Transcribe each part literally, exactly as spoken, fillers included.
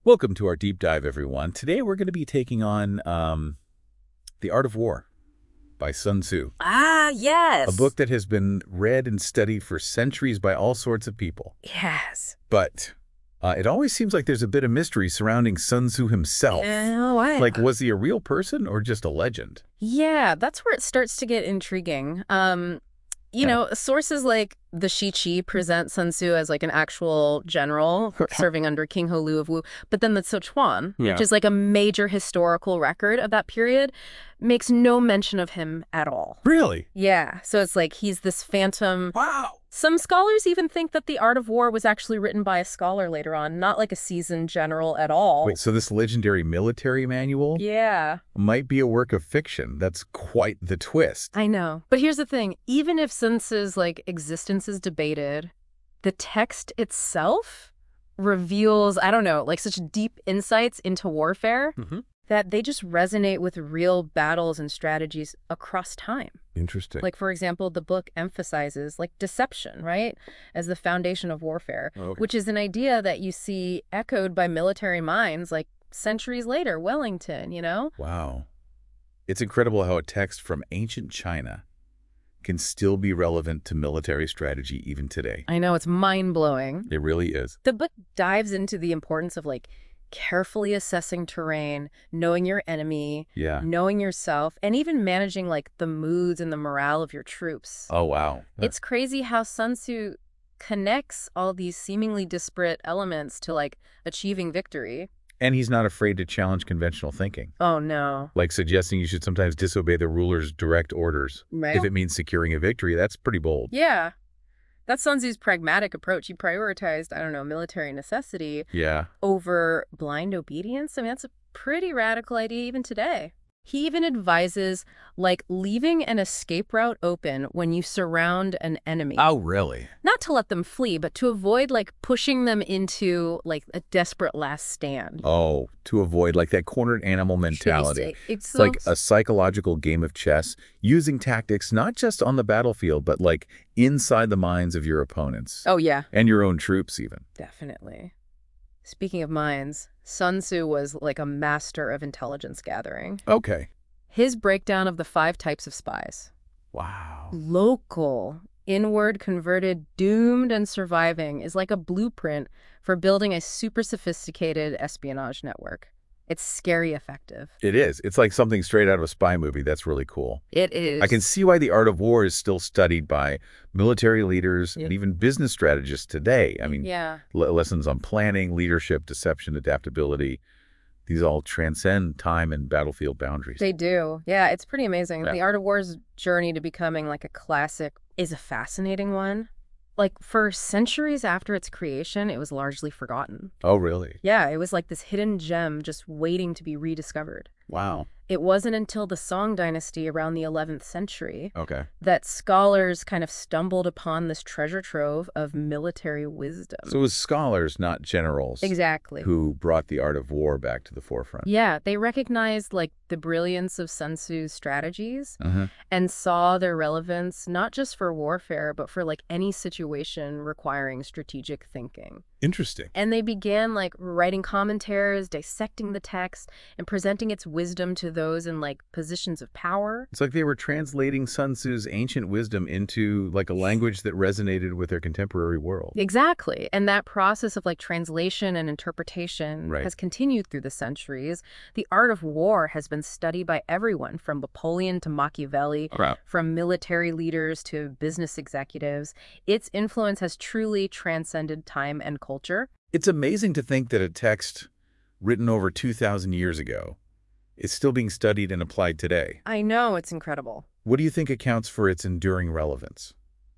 Welcome to our deep dive, everyone. Today we're going to be taking on um, The Art of War by Sun Tzu, Ah, a yes. book that has been read and studied for centuries by all sorts of people. Yes. But uh, it always seems like there's a bit of mystery surrounding Sun Tzu himself. Oh, I, Like, was he a real person or just a legend? yeah, that's where it starts to get intriguing. Um, you Yeah. know, sources like the Shi Chi present Sun Tzu as like an actual general serving under King Ho Lu of Wu, but then the Sichuan, Yeah. which is like a major historical record of that period, makes no mention of him at all. Really? Yeah, so it's like he's this phantom. Wow. Some scholars even think that The Art of War was actually written by a scholar later on, not like a seasoned general at all. Wait, so this legendary military manual Yeah, might be a work of fiction. That's quite the twist. I know. But here's the thing. Even if Sun Tzu's like existence is debated, the text itself reveals, I don't know, like such deep insights into warfare Mm-hmm. that they just resonate with real battles and strategies across time. Interesting. Like, for example, the book emphasizes like deception, right, as the foundation of warfare, Okay. which is an idea that you see echoed by military minds like centuries later, Wellington, you know? Wow. It's incredible how a text from ancient China can still be relevant to military strategy even today. I know, it's mind-blowing. It really is. The book dives into the importance of like carefully assessing terrain, knowing your enemy, Yeah. knowing yourself, and even managing like the moods and the morale of your troops. Oh, wow. It's crazy how Sun Tzu connects all these seemingly disparate elements to like achieving victory. And he's not afraid to challenge conventional thinking, Oh no. like suggesting you should sometimes disobey the ruler's direct orders. Right? If it means securing a victory, that's pretty bold. Yeah. That's Sun Tzu's pragmatic approach. He prioritized, I don't know, military necessity Yeah. over blind obedience. I mean, that's a pretty radical idea even today. He even advises, like, leaving an escape route open when you surround an enemy. Oh, really? Not to let them flee, but to avoid, like, pushing them into, like, a desperate last stand. Oh, to avoid like that cornered animal mentality. It's, It's like a psychological game of chess, using tactics not just on the battlefield, but like inside the minds of your opponents. Oh, yeah, And your own troops, even. definitely. Speaking of minds, Sun Tzu was, like, a master of intelligence gathering. Okay. His breakdown of the five types of spies. Wow. Local, inward converted, doomed, and surviving is like a blueprint for building a super sophisticated espionage network. It's scary effective. It is. It's like something straight out of a spy movie. That's really cool. It is. I can see why the art of war is still studied by military leaders Yeah. and even business strategists today. I mean, Yeah. le- lessons on planning, leadership, deception, adaptability. These all transcend time and battlefield boundaries. They do. Yeah, it's pretty amazing. Yeah. The Art of War's journey to becoming like a classic is a fascinating one. Like, for centuries after its creation, it was largely forgotten. Oh, really? Yeah, it was like this hidden gem just waiting to be rediscovered. Wow. It wasn't until the Song dynasty around the eleventh century Okay. that scholars kind of stumbled upon this treasure trove of military wisdom. So it was scholars, not generals, Exactly. who brought the art of war back to the forefront. Yeah, they recognized like the brilliance of Sun Tzu's strategies Uh-huh. and saw their relevance not just for warfare, but for like any situation requiring strategic thinking. Interesting. And they began like writing commentaries, dissecting the text, and presenting its wisdom to those in like positions of power. It's like they were translating Sun Tzu's ancient wisdom into like a language that resonated with their contemporary world. Exactly. And that process of like translation and interpretation Right. has continued through the centuries. The art of war has been studied by everyone from Napoleon to Machiavelli, Wow. from military leaders to business executives. Its influence has truly transcended time and culture. It's amazing to think that a text written over two thousand years ago is still being studied and applied today. I know, it's incredible. What do you think accounts for its enduring relevance?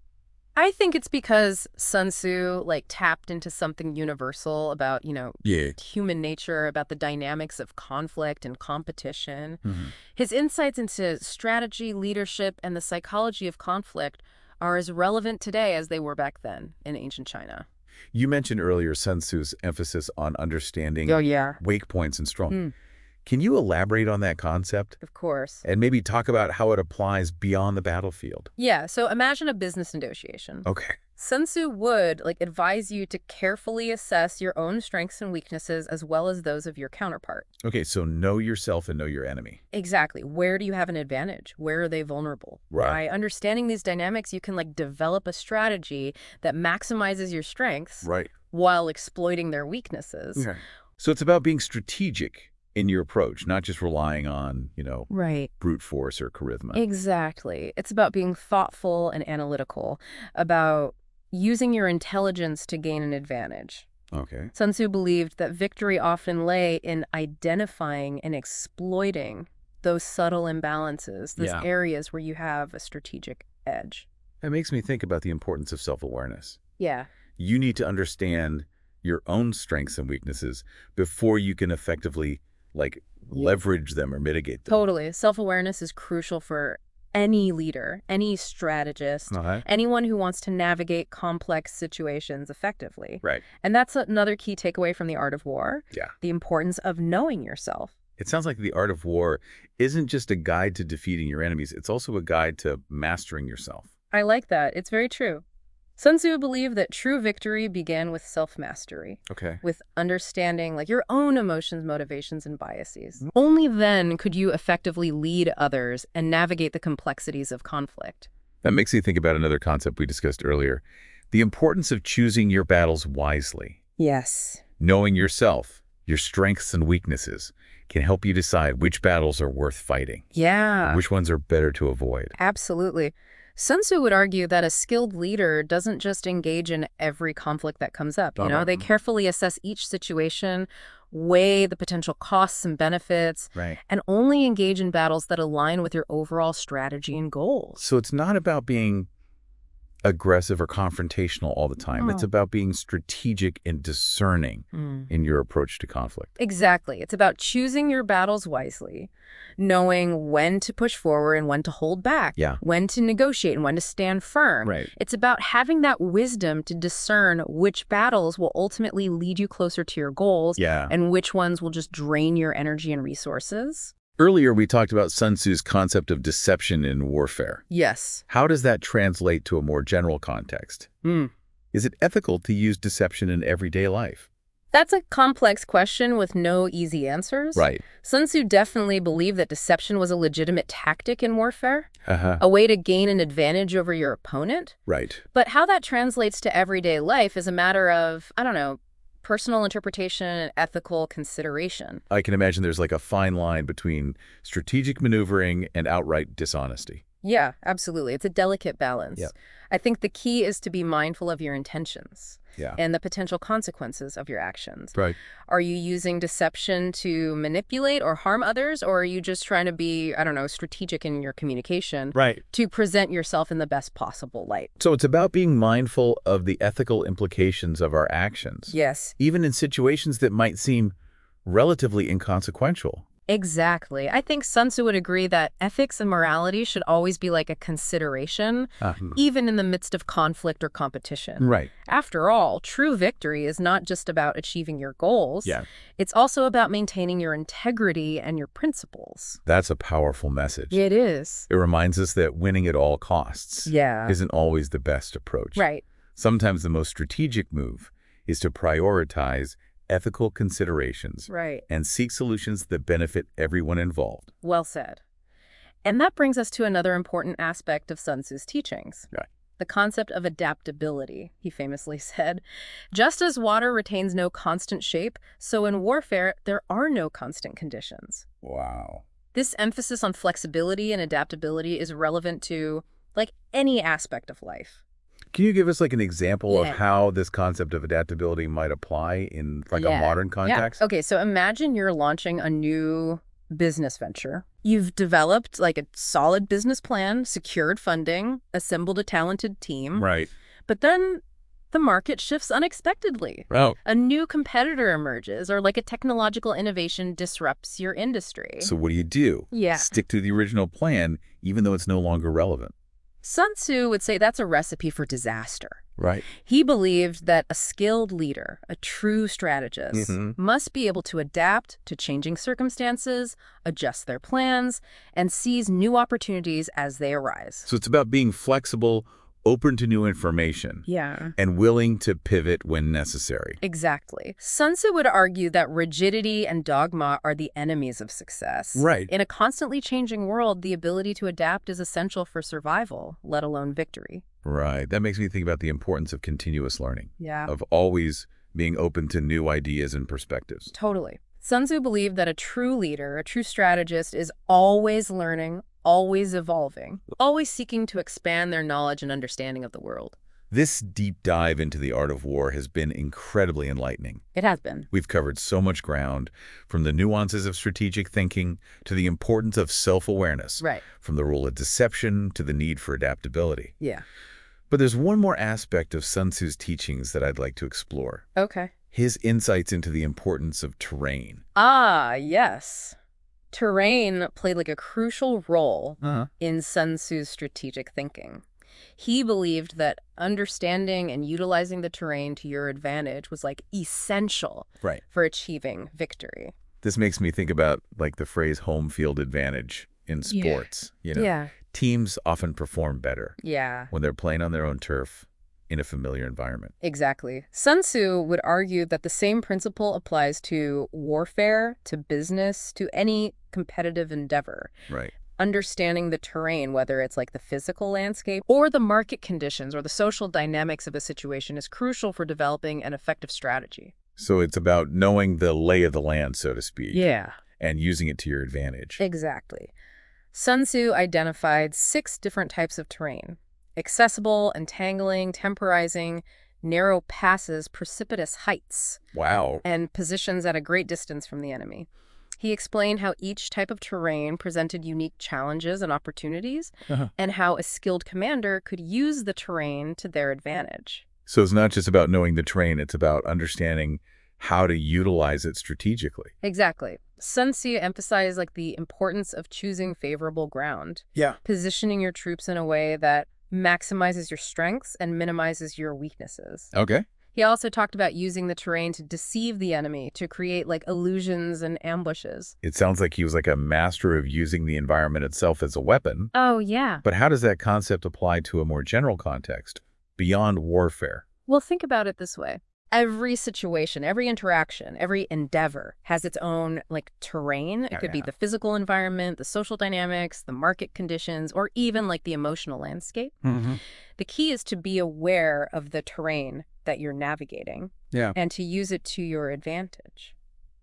I think it's because Sun Tzu like tapped into something universal about, you know, Yeah. human nature, about the dynamics of conflict and competition. Mm-hmm. His insights into strategy, leadership, and the psychology of conflict are as relevant today as they were back then in ancient China. You mentioned earlier Sun Tzu's emphasis on understanding yeah. wake points and strong. Hmm. Can you elaborate on that concept Of course. and maybe talk about how it applies beyond the battlefield? Yeah, so imagine a business negotiation. Okay. Sun Tzu would like advise you to carefully assess your own strengths and weaknesses as well as those of your counterpart. Okay, so know yourself and know your enemy. Exactly. Where do you have an advantage? Where are they vulnerable? Right. By understanding these dynamics, you can like develop a strategy that maximizes your strengths Right. while exploiting their weaknesses. Okay. So it's about being strategic in your approach, not just relying on, you know, Right. brute force or charisma. Exactly. It's about being thoughtful and analytical, about using your intelligence to gain an advantage. Okay. Sun Tzu believed that victory often lay in identifying and exploiting those subtle imbalances, those Yeah. areas where you have a strategic edge. That makes me think about the importance of self-awareness. Yeah. You need to understand your own strengths and weaknesses before you can effectively, like, leverage them or mitigate them. Totally. Self-awareness is crucial for any leader, any strategist, Uh-huh. anyone who wants to navigate complex situations effectively. Right. And that's another key takeaway from The Art of War, Yeah. the importance of knowing yourself. It sounds like the art of war isn't just a guide to defeating your enemies. It's also a guide to mastering yourself. I like that. It's very true. Sun Tzu believed that true victory began with self-mastery, Okay. with understanding like your own emotions, motivations, and biases. Only then could you effectively lead others and navigate the complexities of conflict. That makes me think about another concept we discussed earlier, the importance of choosing your battles wisely. Yes. Knowing yourself, your strengths and weaknesses, can help you decide which battles are worth fighting, Yeah. which ones are better to avoid. Absolutely. Sun Tzu would argue that a skilled leader doesn't just engage in every conflict that comes up. You know, Uh-huh. they carefully assess each situation, weigh the potential costs and benefits, Right. and only engage in battles that align with your overall strategy and goals. So it's not about being aggressive or confrontational all the time. It's No. about being strategic and discerning Mm. in your approach to conflict. Exactly. It's about choosing your battles wisely, knowing when to push forward and when to hold back, Yeah. when to negotiate and when to stand firm. Right. It's about having that wisdom to discern which battles will ultimately lead you closer to your goals Yeah. and which ones will just drain your energy and resources. Earlier, we talked about Sun Tzu's concept of deception in warfare. Yes. How does that translate to a more general context? Mm. Is it ethical to use deception in everyday life? That's a complex question with no easy answers. Right. Sun Tzu definitely believed that deception was a legitimate tactic in warfare, Uh-huh. a way to gain an advantage over your opponent. Right. But how that translates to everyday life is a matter of, I don't know, personal interpretation and ethical consideration. I can imagine there's like a fine line between strategic maneuvering and outright dishonesty. Yeah, absolutely. It's a delicate balance. Yep. I think the key is to be mindful of your intentions Yeah. and the potential consequences of your actions. Right. Are you using deception to manipulate or harm others, or are you just trying to be, I don't know, strategic in your communication Right. to present yourself in the best possible light? So it's about being mindful of the ethical implications of our actions, Yes, even in situations that might seem relatively inconsequential. exactly. I think Sun Tzu would agree that ethics and morality should always be like a consideration, even in the midst of conflict or competition. Right. After all, true victory is not just about achieving your goals. Yeah. It's also about maintaining your integrity and your principles. That's a powerful message. It is. It reminds us that winning at all costs Yeah. isn't always the best approach. Right. Sometimes the most strategic move is to prioritize ethical considerations Right. and seek solutions that benefit everyone involved. Well said. And that brings us to another important aspect of Sun Tzu's teachings. Right. The concept of adaptability, he famously said. Just as water retains no constant shape, so in warfare, there are no constant conditions. Wow. This emphasis on flexibility and adaptability is relevant to, like, any aspect of life. Can you give us like an example Yeah. of how this concept of adaptability might apply in like Yeah. a modern context? Yeah. Okay, so imagine you're launching a new business venture. You've developed like a solid business plan, secured funding, assembled a talented team, Right. but then the market shifts unexpectedly. Oh. A new competitor emerges, or like a technological innovation disrupts your industry. So what do you do? Yeah. Stick to the original plan, even though it's no longer relevant. Sun Tzu would say that's a recipe for disaster. Right. He believed that a skilled leader, a true strategist, Mhm. must be able to adapt to changing circumstances, adjust their plans, and seize new opportunities as they arise. So it's about being flexible open to new information, Yeah. and willing to pivot when necessary. Exactly. Sun Tzu would argue that rigidity and dogma are the enemies of success. Right. In a constantly changing world, the ability to adapt is essential for survival, let alone victory. Right. That makes me think about the importance of continuous learning, Yeah. of always being open to new ideas and perspectives. Totally. Sun Tzu believed that a true leader, a true strategist, is always learning, always evolving, always seeking to expand their knowledge and understanding of the world. This deep dive into the art of war has been incredibly enlightening. It has been. We've covered so much ground, from the nuances of strategic thinking to the importance of self-awareness, Right. from the role of deception to the need for adaptability. Yeah. But there's one more aspect of Sun Tzu's teachings that I'd like to explore. Okay. His insights into the importance of terrain. Ah, yes. Terrain played like a crucial role Uh-huh. in Sun Tzu's strategic thinking. He believed that understanding and utilizing the terrain to your advantage was like essential Right. for achieving victory. This makes me think about like the phrase home field advantage in Yeah. sports. You know, Yeah. teams often perform better Yeah. when they're playing on their own turf in a familiar environment. Exactly. Sun Tzu would argue that the same principle applies to warfare, to business, to any competitive endeavor. Right. Understanding the terrain, whether it's like the physical landscape or the market conditions or the social dynamics of a situation, is crucial for developing an effective strategy. So it's about knowing the lay of the land, so to speak, Yeah. and using it to your advantage. Exactly. Sun Tzu identified six different types of terrain: accessible, entangling, temporizing, narrow passes, precipitous heights, Wow. and positions at a great distance from the enemy. He explained how each type of terrain presented unique challenges and opportunities, Uh-huh. and how a skilled commander could use the terrain to their advantage. So it's not just about knowing the terrain, it's about understanding how to utilize it strategically. Exactly. Sun Tzu emphasized like the importance of choosing favorable ground, Yeah. positioning your troops in a way that maximizes your strengths and minimizes your weaknesses. Okay. He also talked about using the terrain to deceive the enemy, to create like illusions and ambushes. It sounds like he was like a master of using the environment itself as a weapon. Oh, yeah. But how does that concept apply to a more general context, beyond warfare? Well, think about it this way. Every situation, every interaction, every endeavor has its own like terrain. It Oh, could be yeah. the physical environment, the social dynamics, the market conditions, or even like the emotional landscape. Mm-hmm. The key is to be aware of the terrain that you're navigating Yeah. and to use it to your advantage.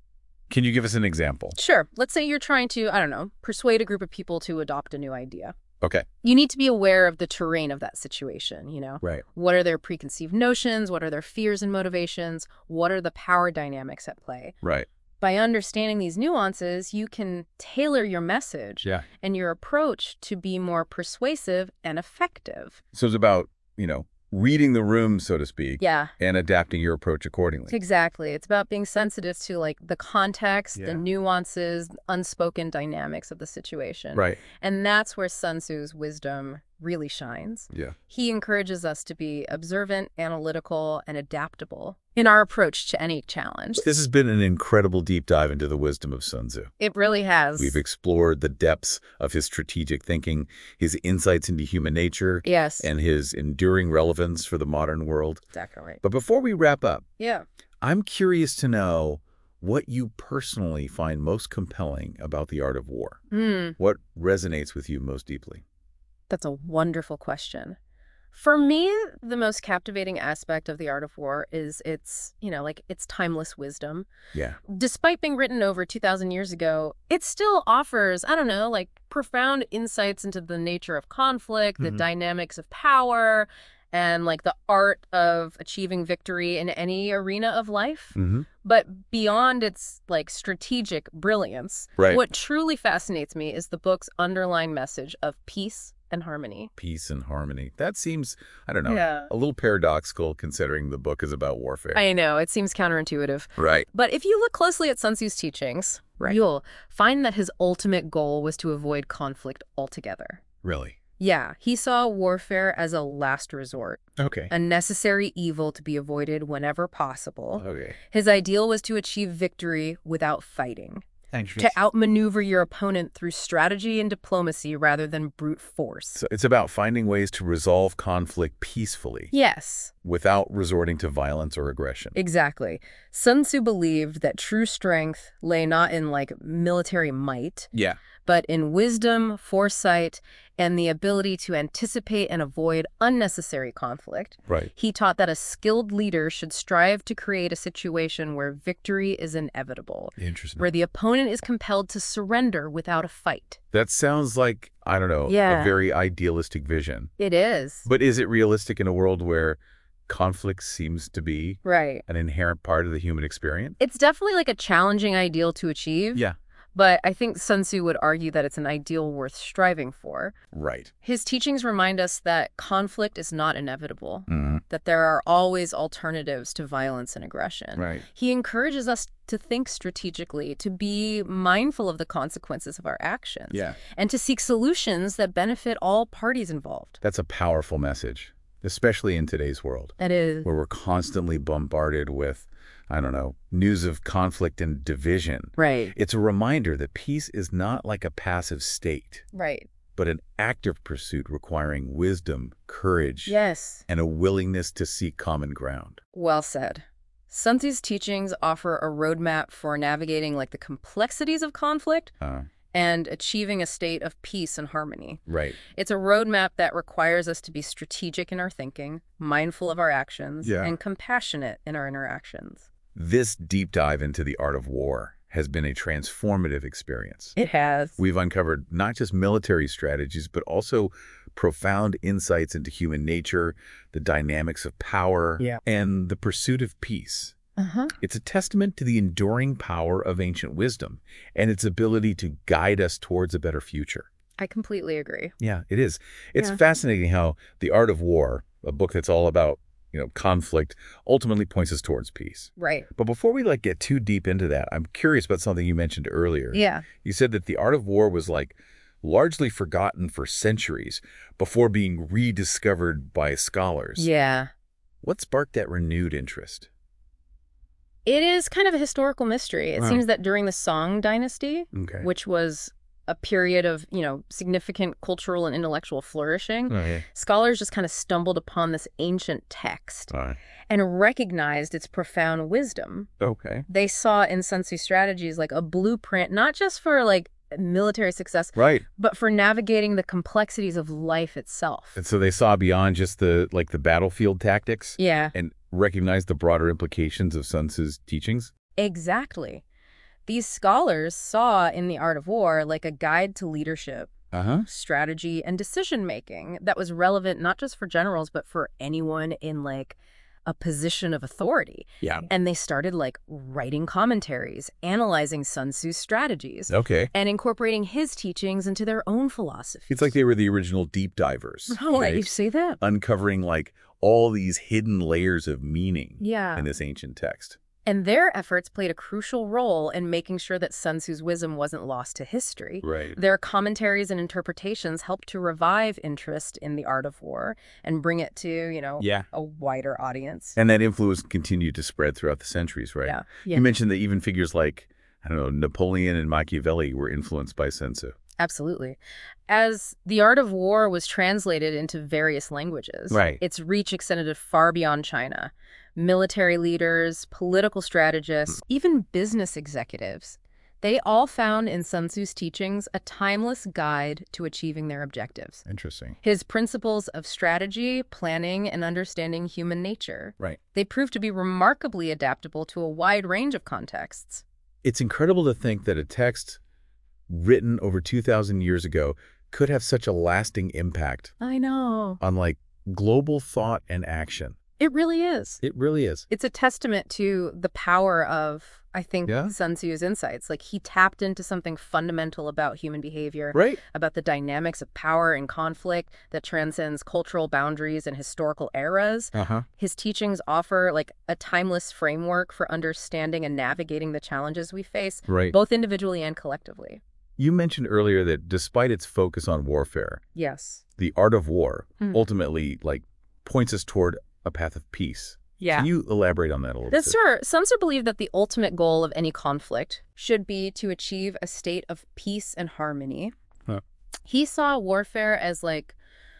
Can you give us an example? Sure. Let's say you're trying to, I don't know, persuade a group of people to adopt a new idea. Okay. You need to be aware of the terrain of that situation, you know? Right. What are their preconceived notions? What are their fears and motivations? What are the power dynamics at play? Right. By understanding these nuances, you can tailor your message Yeah. and your approach to be more persuasive and effective. So it's about, you know, reading the room, so to speak, Yeah, and adapting your approach accordingly. exactly. It's about being sensitive to like the context, Yeah. the nuances, unspoken dynamics of the situation. Right. And that's where Sun Tzu's wisdom really shines. Yeah. He encourages us to be observant, analytical, and adaptable in our approach to any challenge. This has been an incredible deep dive into the wisdom of Sun Tzu. It really has. We've explored the depths of his strategic thinking, his insights into human nature, Yes, and his enduring relevance for the modern world. definitely. But before we wrap up, Yeah. I'm curious to know what you personally find most compelling about the art of war. Hmm. What resonates with you most deeply? That's a wonderful question. For me, the most captivating aspect of the art of war is its, you know, like its timeless wisdom. Yeah. Despite being written over two thousand years ago, it still offers, I don't know, like profound insights into the nature of conflict, the Mhm. dynamics of power, and like the art of achieving victory in any arena of life. Mm-hmm. But beyond its like strategic brilliance, Right. what truly fascinates me is the book's underlying message of peace and harmony. Peace and harmony. That seems, I don't know, Yeah. a little paradoxical considering the book is about warfare. I know, it seems counterintuitive. Right. But if you look closely at Sun Tzu's teachings, Right. you'll find that his ultimate goal was to avoid conflict altogether. Really? Yeah, he saw warfare as a last resort, Okay. a necessary evil to be avoided whenever possible. Okay. His ideal was to achieve victory without fighting. to outmaneuver your opponent through strategy and diplomacy rather than brute force. So it's about finding ways to resolve conflict peacefully. Yes. Without resorting to violence or aggression. Exactly. Sun Tzu believed that true strength lay not in, like, military might, Yeah. but in wisdom, foresight, and the ability to anticipate and avoid unnecessary conflict. Right. He taught that a skilled leader should strive to create a situation where victory is inevitable, Interesting. where the opponent is compelled to surrender without a fight. That sounds like, I don't know, Yeah. a very idealistic vision. It is. But is it realistic in a world where conflict seems to be Right. an inherent part of the human experience? It's definitely like a challenging ideal to achieve. Yeah. But I think Sun Tzu would argue that it's an ideal worth striving for. Right. His teachings remind us that conflict is not inevitable, Mm-hmm. that there are always alternatives to violence and aggression. Right. He encourages us to think strategically, to be mindful of the consequences of our actions, Yeah. and to seek solutions that benefit all parties involved. That's a powerful message, especially in today's world, That is. where we're constantly bombarded with, I don't know, news of conflict and division. Right. It's a reminder that peace is not like a passive state, Right. but an active pursuit requiring wisdom, courage, Yes. and a willingness to seek common ground. Well said. Sun Tzu's teachings offer a roadmap for navigating, like, the complexities of conflict Uh, and achieving a state of peace and harmony. right. It's a roadmap that requires us to be strategic in our thinking, mindful of our actions, Yeah. and compassionate in our interactions. This deep dive into the art of war has been a transformative experience. It has. We've uncovered not just military strategies, but also profound insights into human nature, the dynamics of power, Yeah. and the pursuit of peace. Uh-huh. It's a testament to the enduring power of ancient wisdom and its ability to guide us towards a better future. I completely agree. Yeah, it is. It's Yeah. fascinating how The Art of War, a book that's all about, you know, conflict, ultimately points us towards peace. Right. But before we like get too deep into that, I'm curious about something you mentioned earlier. Yeah. You said that The Art of War was like largely forgotten for centuries before being rediscovered by scholars. Yeah. What sparked that renewed interest? It is kind of a historical mystery. It Wow. seems that during the Song dynasty, Okay. which was a period of, you know, significant cultural and intellectual flourishing, Okay. scholars just kind of stumbled upon this ancient text All right. and recognized its profound wisdom. Okay. They saw in Sun Tzu strategies like a blueprint, not just for like military success, Right. but for navigating the complexities of life itself. And so they saw beyond just the like the battlefield tactics Yeah, and recognized the broader implications of Sun Tzu's teachings. exactly. These scholars saw in the art of war like a guide to leadership, Uh-huh. strategy, and decision-making that was relevant not just for generals, but for anyone in like a position of authority. Yeah. And they started like writing commentaries, analyzing Sun Tzu's strategies, Okay. and incorporating his teachings into their own philosophy. It's like they were the original deep divers. Oh, right? you say that? Uncovering like all these hidden layers of meaning Yeah. in this ancient text. And their efforts played a crucial role in making sure that Sun Tzu's wisdom wasn't lost to history. Right. Their commentaries and interpretations helped to revive interest in the art of war and bring it to, you know, Yeah. a wider audience. And that influence continued to spread throughout the centuries, right? Yeah. Yeah. You mentioned that even figures like, I don't know, Napoleon and Machiavelli were influenced by Sun Tzu. Absolutely. As the art of war was translated into various languages, Right. its reach extended far beyond China. Military leaders, political strategists, even business executives, they all found in Sun Tzu's teachings a timeless guide to achieving their objectives. Interesting. His principles of strategy, planning, and understanding human nature, Right. they proved to be remarkably adaptable to a wide range of contexts. It's incredible to think that a text written over two thousand years ago could have such a lasting impact I know. on like global thought and action. It really is. It really is. It's a testament to the power of, I think, Yeah. Sun Tzu's insights. Like, he tapped into something fundamental about human behavior, Right. about the dynamics of power and conflict that transcends cultural boundaries and historical eras. Uh-huh. His teachings offer, like, a timeless framework for understanding and navigating the challenges we face, Right. both individually and collectively. You mentioned earlier that despite its focus on warfare, Yes. the art of war Hmm. ultimately like points us toward a path of peace, Yeah. Can you elaborate on that a little That's bit? sure. Sun Tzu believed that the ultimate goal of any conflict should be to achieve a state of peace and harmony. Huh. He saw warfare as like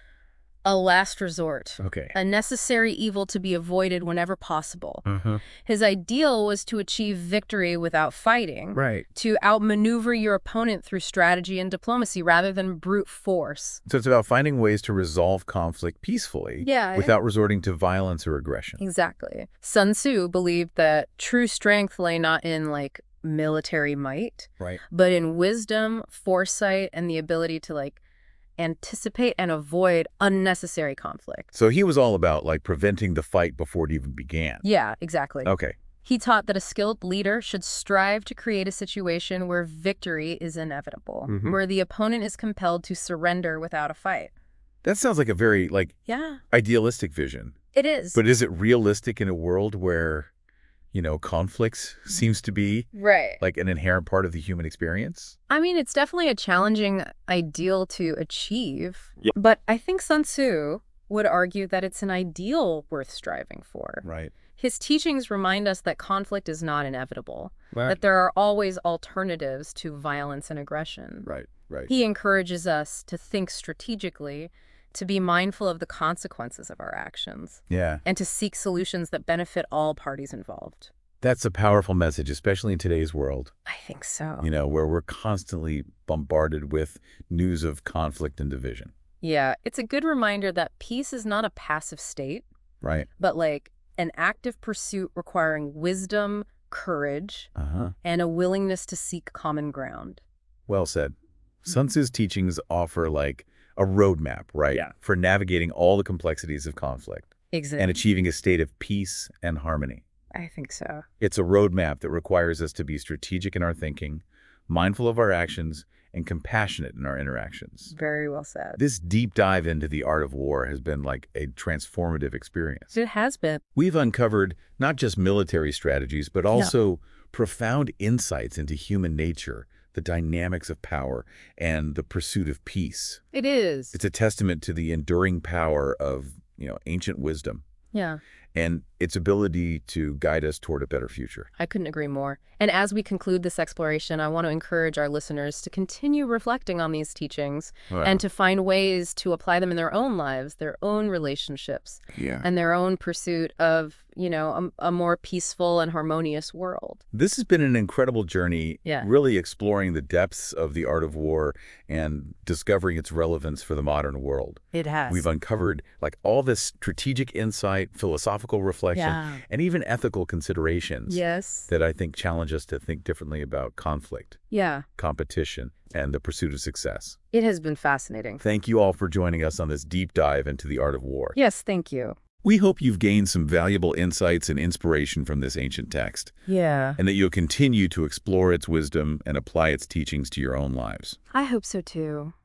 a last resort, Okay. a necessary evil to be avoided whenever possible. Uh-huh. His ideal was to achieve victory without fighting, Right. to outmaneuver your opponent through strategy and diplomacy rather than brute force. So it's about finding ways to resolve conflict peacefully Yeah. without resorting to violence or aggression. Exactly. Sun Tzu believed that true strength lay not in, like, military might, Right. but in wisdom, foresight, and the ability to, like, anticipate and avoid unnecessary conflict. So he was all about, like, preventing the fight before it even began. Yeah, exactly. Okay. He taught that a skilled leader should strive to create a situation where victory is inevitable, Mhm. where the opponent is compelled to surrender without a fight. That sounds like a very, like, Yeah, idealistic vision. it is. But is it realistic in a world where, you know, conflicts seems to be Right. like an inherent part of the human experience? I mean, it's definitely a challenging ideal to achieve, Yeah. but I think Sun Tzu would argue that it's an ideal worth striving for. Right. His teachings remind us that conflict is not inevitable, Right. that there are always alternatives to violence and aggression. Right. Right. He encourages us to think strategically, to be mindful of the consequences of our actions, Yeah. and to seek solutions that benefit all parties involved. That's a powerful message, especially in today's world, I think so. you know, where we're constantly bombarded with news of conflict and division. Yeah, it's a good reminder that peace is not a passive state, Right. but like an active pursuit requiring wisdom, courage, Uh-huh. and a willingness to seek common ground. Well said. Sun Tzu's teachings offer like a roadmap, right? Yeah. For navigating all the complexities of conflict Exactly. and achieving a state of peace and harmony. I think so. It's a roadmap that requires us to be strategic in our thinking, mindful of our actions, and compassionate in our interactions. Very well said. This deep dive into the art of war has been like a transformative experience. It has been. We've uncovered not just military strategies, but also profound insights into human nature, the dynamics of power, and the pursuit of peace. It is. It's a testament to the enduring power of, you know, ancient wisdom Yeah. and its ability to guide us toward a better future. I couldn't agree more. And as we conclude this exploration, I want to encourage our listeners to continue reflecting on these teachings Wow. and to find ways to apply them in their own lives, their own relationships, Yeah. and their own pursuit of, you know, a, a more peaceful and harmonious world. This has been an incredible journey, Yeah. really exploring the depths of the art of war and discovering its relevance for the modern world. It has. We've uncovered like all this strategic insight, philosophical reflection, Yeah. and even ethical considerations Yes. that I think challenge us to think differently about conflict, Yeah. competition, and the pursuit of success. It has been fascinating. Thank you all for joining us on this deep dive into the art of war. Yes, thank you. We hope you've gained some valuable insights and inspiration from this ancient text, Yeah. and that you'll continue to explore its wisdom and apply its teachings to your own lives. I hope so too.